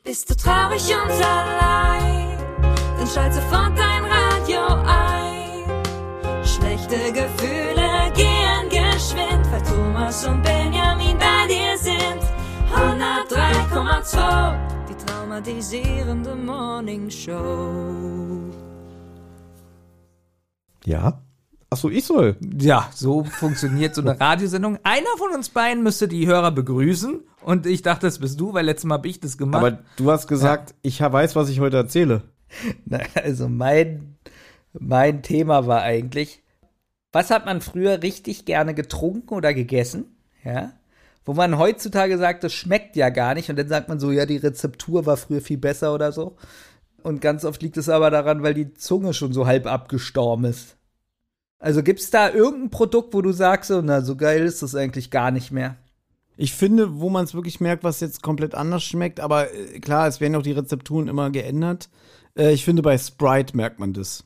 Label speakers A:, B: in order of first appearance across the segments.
A: Bist du traurig und allein, dann schalt sofort dein Radio ein. Schlechte Gefühle gehen geschwind, weil Thomas und Benjamin bei dir sind. 103,2, die traumatisierende Morningshow.
B: Ja? Achso, ich soll.
C: Ja, so funktioniert so eine Radiosendung. Einer von uns beiden müsste die Hörer begrüßen. Und ich dachte, das bist du, weil letztes Mal habe ich das gemacht.
B: Aber du hast gesagt, ich weiß, was ich heute erzähle.
C: Nein, also mein Thema war eigentlich, was hat man früher richtig gerne getrunken oder gegessen? Ja. Wo man heutzutage sagt, das schmeckt ja gar nicht. Und dann sagt man so, ja, die Rezeptur war früher viel besser oder so. Und ganz oft liegt es aber daran, weil die Zunge schon so halb abgestorben ist. Also gibt's da irgendein Produkt, wo du sagst, so, na, so geil ist das eigentlich gar nicht mehr?
B: Ich finde, wo man es wirklich merkt, was jetzt komplett anders schmeckt, aber klar, es werden auch die Rezepturen immer geändert. Ich finde, bei Sprite merkt man das.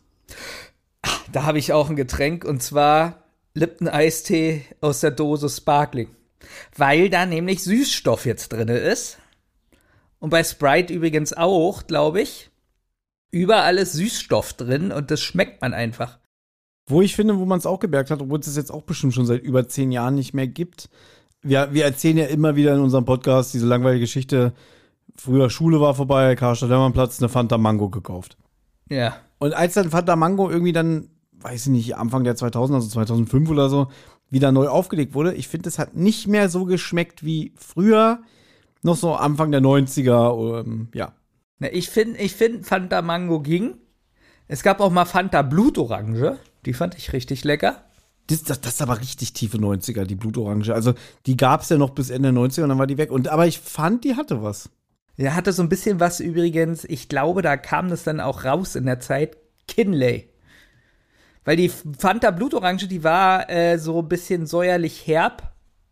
C: Da habe ich auch ein Getränk, und zwar Lipton-Eistee aus der Dose Sparkling. Weil da nämlich Süßstoff jetzt drin ist. Und bei Sprite übrigens auch, glaube ich. Überall ist Süßstoff drin und das schmeckt man einfach.
B: Wo ich finde, wo man es auch gemerkt hat, obwohl es es jetzt auch bestimmt schon seit über 10 Jahren nicht mehr gibt. Wir erzählen ja immer wieder in unserem Podcast diese langweilige Geschichte. Früher Schule war vorbei, Karstadt-Hermann-Platz, eine Fanta Mango gekauft.
C: Ja.
B: Und als dann Fanta Mango irgendwie dann, weiß ich nicht, Anfang der 2000, also 2005 oder so, wieder neu aufgelegt wurde, ich finde, es hat nicht mehr so geschmeckt wie früher, noch so Anfang der 90er, ja.
C: Na, ich finde, Fanta Mango ging. Es gab auch mal Fanta Blutorange. Die fand ich richtig lecker.
B: Das ist aber richtig tiefe 90er, die Blutorange. Also, die gab's ja noch bis Ende 90er und dann war die weg. Aber ich fand, die hatte was.
C: Ja, hatte so ein bisschen was übrigens. Ich glaube, da kam das dann auch raus in der Zeit. Kinley. Weil die Fanta Blutorange, die war so ein bisschen säuerlich herb.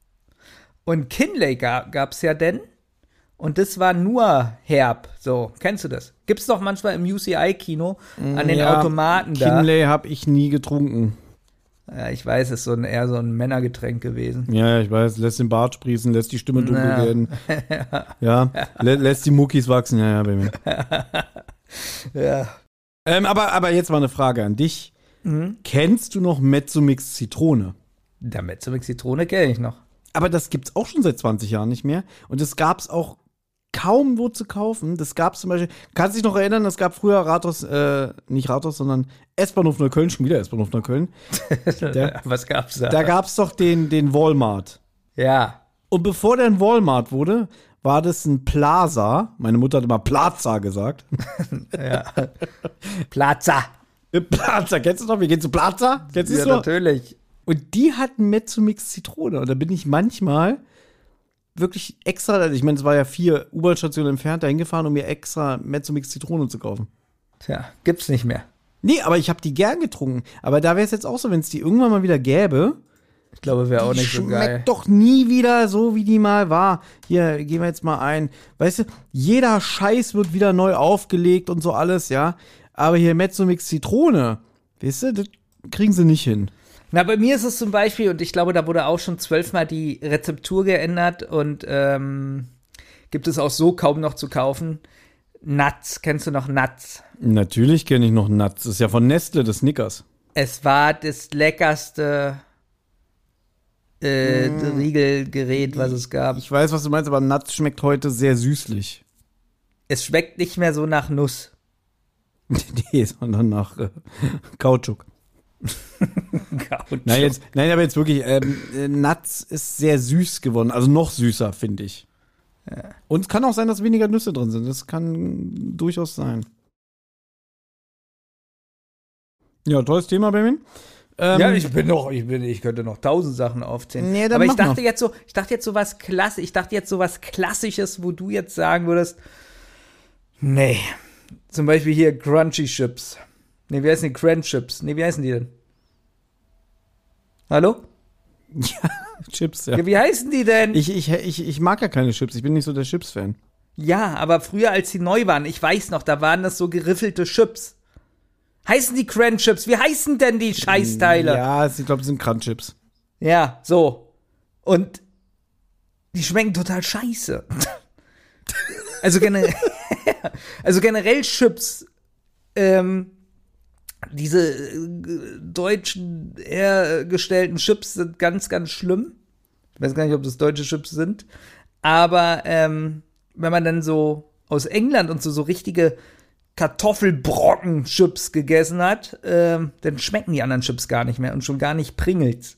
C: Und Kinley gab's ja denn. Und das war nur herb. So, kennst du das? Gibt's doch manchmal im UCI-Kino an den Automaten da.
B: Kinley habe ich nie getrunken.
C: Ja, ich weiß, es ist eher so ein Männergetränk gewesen.
B: Ja, ich weiß, lässt den Bart sprießen, lässt die Stimme dunkel werden. Ja, lässt die Muckis wachsen. Ja, Baby.
C: Ja.
B: Aber jetzt mal eine Frage an dich. Kennst du noch Mezzomix Zitrone?
C: Der Mezzomix Zitrone kenne ich noch.
B: Aber das gibt's auch schon seit 20 Jahren nicht mehr. Und das gab's auch kaum wo zu kaufen. Das gab's zum Beispiel, kannst du dich noch erinnern, es gab früher nicht Rathaus, sondern S-Bahnhof Neukölln, schon wieder S-Bahnhof Neukölln.
C: Was gab's da?
B: Da gab's doch den Walmart.
C: Ja.
B: Und bevor der ein Walmart wurde, war das ein Plaza. Meine Mutter hat immer Plaza gesagt.
C: Ja. Plaza.
B: Plaza, kennst du noch? Wir gehen zu Plaza? Kennst du das noch?
C: Natürlich.
B: Und die hatten Mezzomix Zitrone. Und da bin ich manchmal wirklich extra, also ich meine, es war ja 4 U-Bahn-Stationen entfernt, da hingefahren, um mir extra Mezzomix Zitrone zu kaufen.
C: Tja, gibt's nicht mehr.
B: Nee, aber ich habe die gern getrunken. Aber da wäre es jetzt auch so, wenn es die irgendwann mal wieder gäbe.
C: Ich glaube, wäre auch nicht so geil.
B: Schmeckt doch nie wieder so, wie die mal war. Hier, gehen wir jetzt mal ein. Weißt du, jeder Scheiß wird wieder neu aufgelegt und so alles, ja. Aber hier Mezzomix Zitrone, weißt du, das kriegen sie nicht hin.
C: Na, bei mir ist es zum Beispiel, und ich glaube, da wurde auch schon 12-mal die Rezeptur geändert und gibt es auch so kaum noch zu kaufen. Nuts, kennst du noch Nuts?
B: Natürlich kenne ich noch Nuts. Das ist ja von Nestle, das Snickers.
C: Es war das leckerste Riegelgerät, was es gab.
B: Ich weiß, was du meinst, aber Nuts schmeckt heute sehr süßlich.
C: Es schmeckt nicht mehr so nach Nuss.
B: Nee, sondern nach Kautschuk. Nein, aber jetzt wirklich, Nuts ist sehr süß geworden, also noch süßer, finde ich. Ja. Und es kann auch sein, dass weniger Nüsse drin sind, das kann durchaus sein. Ja, tolles Thema, Benjamin.
C: Ja, ich könnte noch 1000 Sachen aufzählen. Nee, aber ich dachte jetzt so was Klassisches, wo du jetzt sagen würdest, nee, zum Beispiel hier Crunchy Chips. Nee, wie heißen die? Crunch Chips. Nee, wie heißen die denn? Hallo?
B: Ja, Chips, ja.
C: Ja, wie heißen die denn?
B: Ich mag ja keine Chips. Ich bin nicht so der Chips-Fan.
C: Ja, aber früher, als die neu waren, ich weiß noch, da waren das so geriffelte Chips. Heißen die Crunch Chips? Wie heißen denn die Scheißteile?
B: Ja, ich glaube, das sind Crunch Chips.
C: Ja, so. Und die schmecken total scheiße. Also, also generell Chips, diese deutschen hergestellten Chips sind ganz, ganz schlimm. Ich weiß gar nicht, ob das deutsche Chips sind. Aber wenn man dann so aus England und so richtige Kartoffelbrocken-Chips gegessen hat, dann schmecken die anderen Chips gar nicht mehr und schon gar nicht Pringles.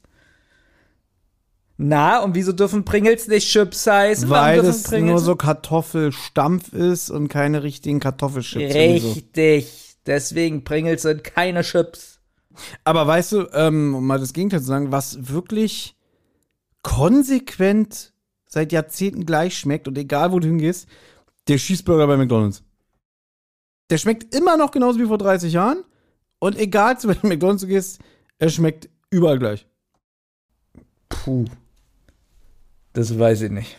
C: Na, und wieso dürfen Pringles nicht Chips heißen?
B: Weil es nur so Kartoffelstampf ist und keine richtigen Kartoffelchips.
C: Richtig. Deswegen, Pringles sind keine Chips.
B: Aber weißt du, um mal das Gegenteil zu sagen, was wirklich konsequent seit Jahrzehnten gleich schmeckt und egal wo du hingehst, der Cheeseburger bei McDonald's. Der schmeckt immer noch genauso wie vor 30 Jahren und egal zu welchem McDonald's du gehst, er schmeckt überall gleich.
C: Puh. Das weiß ich nicht.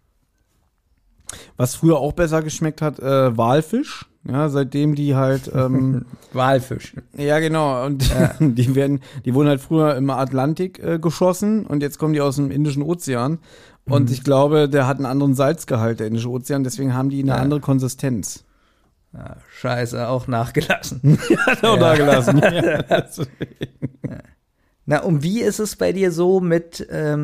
B: Was früher auch besser geschmeckt hat, Walfisch. Ja, seitdem die halt
C: Walfisch.
B: Ja, genau. Und ja. Die wurden halt früher im Atlantik geschossen und jetzt kommen die aus dem Indischen Ozean. Und ich glaube, der hat einen anderen Salzgehalt, der Indische Ozean, deswegen haben die eine andere Konsistenz.
C: Ja, scheiße, auch nachgelassen.
B: Hat auch nachgelassen. Ja.
C: Na, und wie ist es bei dir so mit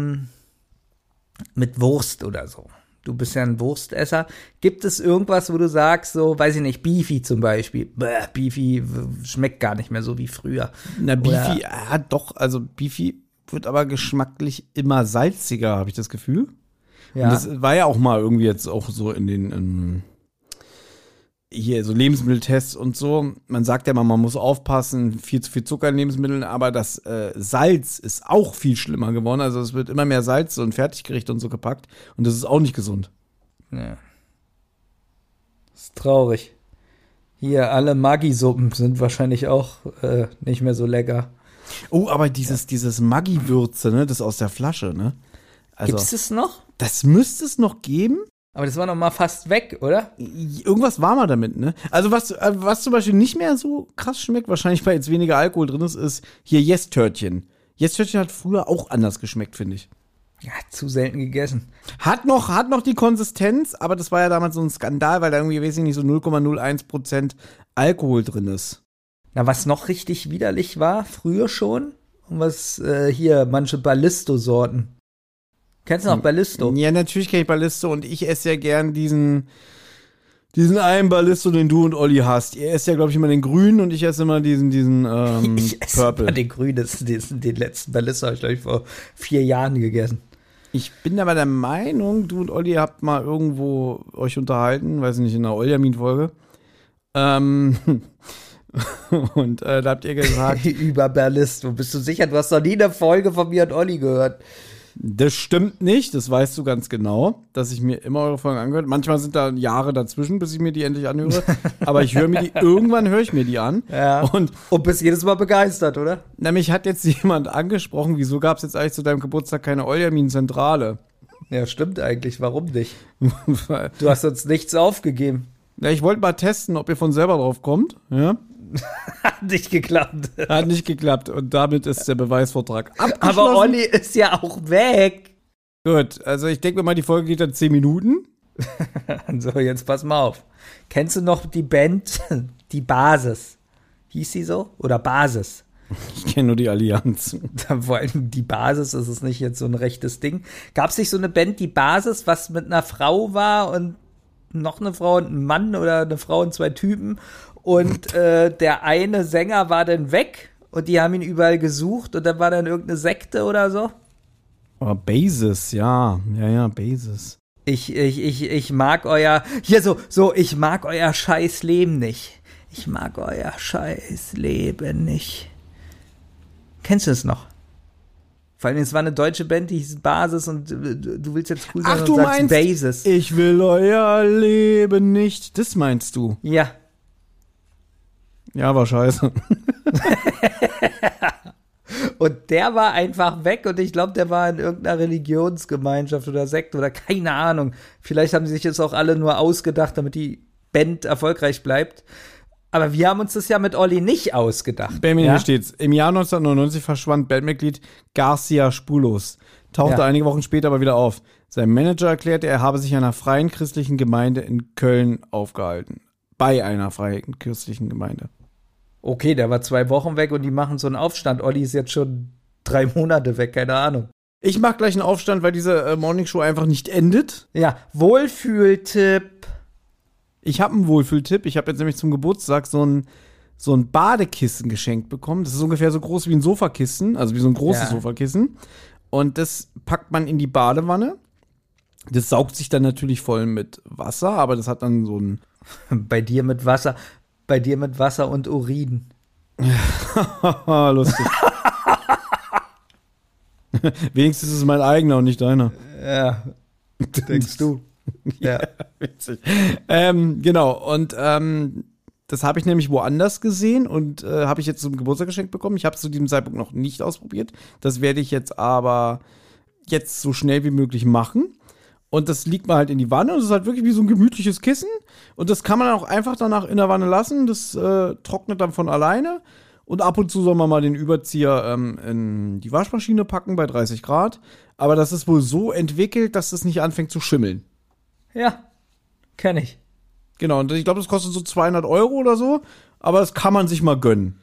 C: Wurst oder so? Du bist ja ein Wurstesser. Gibt es irgendwas, wo du sagst, so, weiß ich nicht, Beefy zum Beispiel? Beefy schmeckt gar nicht mehr so wie früher.
B: Na, Beefy, ja doch, also Beefy wird aber geschmacklich immer salziger, habe ich das Gefühl. Ja. Und das war ja auch mal irgendwie jetzt auch so in den hier so Lebensmitteltests und so. Man sagt ja immer, man muss aufpassen, viel zu viel Zucker in Lebensmitteln, aber das Salz ist auch viel schlimmer geworden. Also es wird immer mehr Salz und Fertiggerichte und so gepackt und das ist auch nicht gesund.
C: Ja. Das ist traurig. Hier, alle Maggi-Suppen sind wahrscheinlich auch nicht mehr so lecker.
B: Oh, aber dieses Maggi-Würze, ne, das aus der Flasche, ne? Also,
C: gibt's es noch?
B: Das müsste es noch geben.
C: Aber das war noch mal fast weg, oder?
B: Irgendwas war mal damit, ne? Also was zum Beispiel nicht mehr so krass schmeckt, wahrscheinlich weil jetzt weniger Alkohol drin ist hier Yes-Törtchen. Yes-Törtchen hat früher auch anders geschmeckt, finde ich.
C: Ja, zu selten gegessen.
B: Hat noch die Konsistenz, aber das war ja damals so ein Skandal, weil da irgendwie, weiß ich nicht, so 0,01% Alkohol drin ist.
C: Na, was noch richtig widerlich war, früher schon, und was hier, manche Ballisto-Sorten. Kennst du noch Ballisto?
B: Ja, natürlich kenne ich Ballisto und ich esse ja gern diesen einen Ballisto, den du und Olli hast. Ihr esst ja, glaube ich, immer den grünen und ich esse immer diesen
C: ich esse
B: Purple.
C: Immer den grünen, den letzten Ballisto habe ich, glaube ich, vor 4 Jahren gegessen.
B: Ich bin aber der Meinung, du und Olli habt mal irgendwo euch unterhalten, weiß nicht, in einer Oljamin-Folge. Und da habt ihr gesagt
C: über Ballisto. Bist du sicher? Du hast noch nie eine Folge von mir und Olli gehört.
B: Das stimmt nicht, das weißt du ganz genau, dass ich mir immer eure Folgen angehört. Manchmal sind da Jahre dazwischen, bis ich mir die endlich anhöre. Aber irgendwann höre ich mir die an.
C: Ja. Und bist jedes Mal begeistert, oder?
B: Nämlich hat jetzt jemand angesprochen, wieso gab es jetzt eigentlich zu deinem Geburtstag keine Oljamin-Zentrale?
C: Ja, stimmt eigentlich. Warum nicht? Du hast uns nichts aufgegeben.
B: Ja, ich wollte mal testen, ob ihr von selber drauf kommt. Ja.
C: Hat nicht geklappt.
B: Hat nicht geklappt und damit ist der Beweisvortrag abgeschlossen.
C: Aber Olli ist ja auch weg.
B: Gut, also ich denke mal, die Folge geht dann 10 Minuten.
C: So, jetzt pass mal auf. Kennst du noch die Band, die Basis? Hieß sie so? Oder Basis?
B: Ich kenne nur die Allianz.
C: Vor allem die Basis, das ist nicht jetzt so ein rechtes Ding. Gab es nicht so eine Band, die Basis, was mit einer Frau war und noch eine Frau und ein Mann oder eine Frau und 2 Typen? Und der eine Sänger war dann weg und die haben ihn überall gesucht und dann war dann irgendeine Sekte oder so.
B: Oh, Basis, ja. Ja, Basis.
C: Ich mag euer, ich mag euer scheiß Leben nicht. Ich mag euer scheiß Leben nicht. Kennst du es noch? Vor allem, es war eine deutsche Band, die hieß Basis und du willst jetzt cool sein und sagst meinst, Basis.
B: Ich will euer Leben nicht. Das meinst du?
C: Ja.
B: Ja, war scheiße.
C: Und der war einfach weg und ich glaube, der war in irgendeiner Religionsgemeinschaft oder Sekte oder keine Ahnung. Vielleicht haben sie sich jetzt auch alle nur ausgedacht, damit die Band erfolgreich bleibt. Aber wir haben uns das ja mit Olli nicht ausgedacht.
B: Bei mir hier steht's. Im Jahr 1999 verschwand Bandmitglied Garcia spurlos. Tauchte einige Wochen später aber wieder auf. Sein Manager erklärte, er habe sich einer freien christlichen Gemeinde in Köln aufgehalten. Bei einer freien christlichen Gemeinde.
C: Okay, der war 2 Wochen weg und die machen so einen Aufstand. Olli ist jetzt schon 3 Monate weg, keine Ahnung.
B: Ich mache gleich einen Aufstand, weil diese Morningshow einfach nicht endet.
C: Ja, Wohlfühltipp.
B: Ich habe einen Wohlfühltipp. Ich habe jetzt nämlich zum Geburtstag so ein Badekissen geschenkt bekommen. Das ist ungefähr so groß wie ein Sofakissen, also wie so ein großes Sofakissen. Und das packt man in die Badewanne. Das saugt sich dann natürlich voll mit Wasser, aber das hat dann so ein...
C: Bei dir mit Wasser und Urin.
B: Lustig. Wenigstens ist es mein eigener und nicht deiner.
C: Ja, denkst du.
B: Ja, witzig. Genau, und das habe ich nämlich woanders gesehen und habe ich jetzt zum Geburtstag geschenkt bekommen. Ich habe es zu diesem Zeitpunkt noch nicht ausprobiert. Das werde ich jetzt aber jetzt so schnell wie möglich machen. Und das liegt mal halt in die Wanne und es ist halt wirklich wie so ein gemütliches Kissen. Und das kann man auch einfach danach in der Wanne lassen. Das trocknet dann von alleine. Und ab und zu soll man mal den Überzieher in die Waschmaschine packen bei 30 Grad. Aber das ist wohl so entwickelt, dass es nicht anfängt zu schimmeln.
C: Ja, kenn ich.
B: Genau, und ich glaube, das kostet so 200 € oder so. Aber das kann man sich mal gönnen.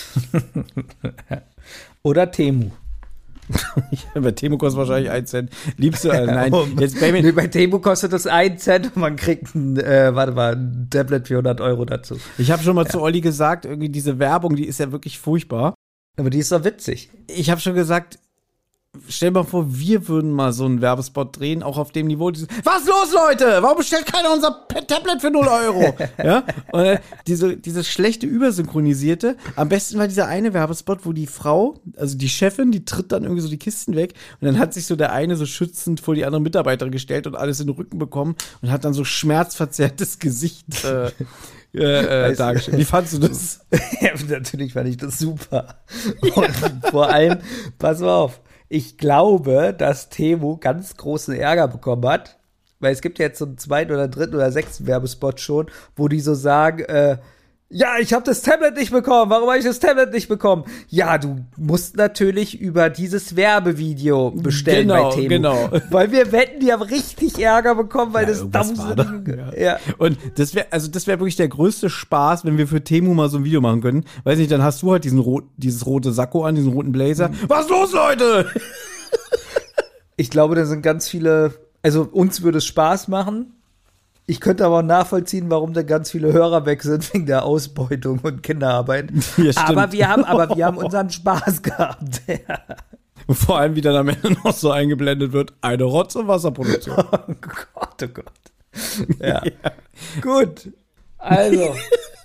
C: Oder Temu.
B: Bei Temu kostet wahrscheinlich 1 Cent. Liebst du, nein, jetzt
C: Nee, bei Temu kostet das 1 Cent und man kriegt ein Tablet für 100 € dazu.
B: Ich habe schon mal zu Olli gesagt, irgendwie diese Werbung, die ist ja wirklich furchtbar.
C: Aber die ist doch witzig.
B: Ich habe schon gesagt, stell mal vor, wir würden mal so einen Werbespot drehen, auch auf dem Niveau. Was los, Leute? Warum bestellt keiner unser Tablet für 0 €? Ja? Und diese schlechte Übersynchronisierte. Am besten war dieser eine Werbespot, wo die Frau, also die Chefin, die tritt dann irgendwie so die Kisten weg und dann hat sich so der eine so schützend vor die andere Mitarbeiterin gestellt und alles in den Rücken bekommen und hat dann so schmerzverzerrtes Gesicht dargestellt. Wie fandst du das?
C: Ja, natürlich fand ich das super. Und vor allem, pass mal auf, ich glaube, dass Temu ganz großen Ärger bekommen hat, weil es gibt ja jetzt so einen 2. oder 3. oder 6. Werbespot schon, wo die so sagen, ja, ich habe das Tablet nicht bekommen. Warum habe ich das Tablet nicht bekommen? Ja, du musst natürlich über dieses Werbevideo bestellen bei Temu. Genau. Weil wir wetten, die haben richtig Ärger bekommen, weil das
B: Ja. Und das wäre wirklich der größte Spaß, wenn wir für Temu mal so ein Video machen können. Weiß nicht, dann hast du halt dieses rote Sakko an, diesen roten Blazer. Was los, Leute?
C: Ich glaube, da sind ganz viele, also uns würde es Spaß machen. Ich könnte aber auch nachvollziehen, warum da ganz viele Hörer weg sind wegen der Ausbeutung und Kinderarbeit. Ja, aber wir haben unseren Spaß gehabt. Ja.
B: Und vor allem, wie dann am Ende noch so eingeblendet wird, eine Rotz- und Wasserproduktion.
C: Oh Gott, oh Gott. Ja. Gut. Also.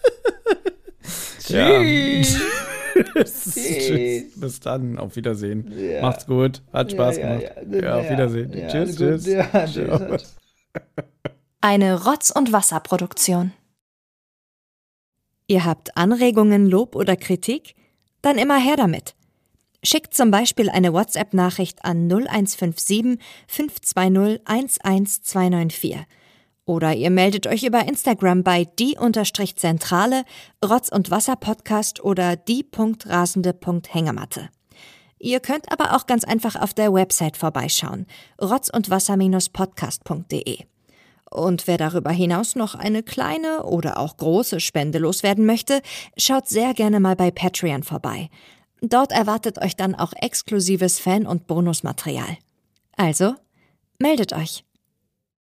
C: Tschüss.
B: Tschüss. Bis dann. Auf Wiedersehen. Ja. Macht's gut. Hat Spaß gemacht. Ja, auf Wiedersehen. Tschüss. Tschüss.
A: Eine Rotz- und Wasserproduktion. Ihr habt Anregungen, Lob oder Kritik? Dann immer her damit. Schickt zum Beispiel eine WhatsApp-Nachricht an 0157 520 11294. Oder ihr meldet euch über Instagram bei die_Zentrale, Rotz- und Wasser-Podcast oder die.rasende.hängematte. Ihr könnt aber auch ganz einfach auf der Website vorbeischauen, rotzundwasser-podcast.de. Und wer darüber hinaus noch eine kleine oder auch große Spende loswerden möchte, schaut sehr gerne mal bei Patreon vorbei. Dort erwartet euch dann auch exklusives Fan- und Bonusmaterial. Also, meldet euch.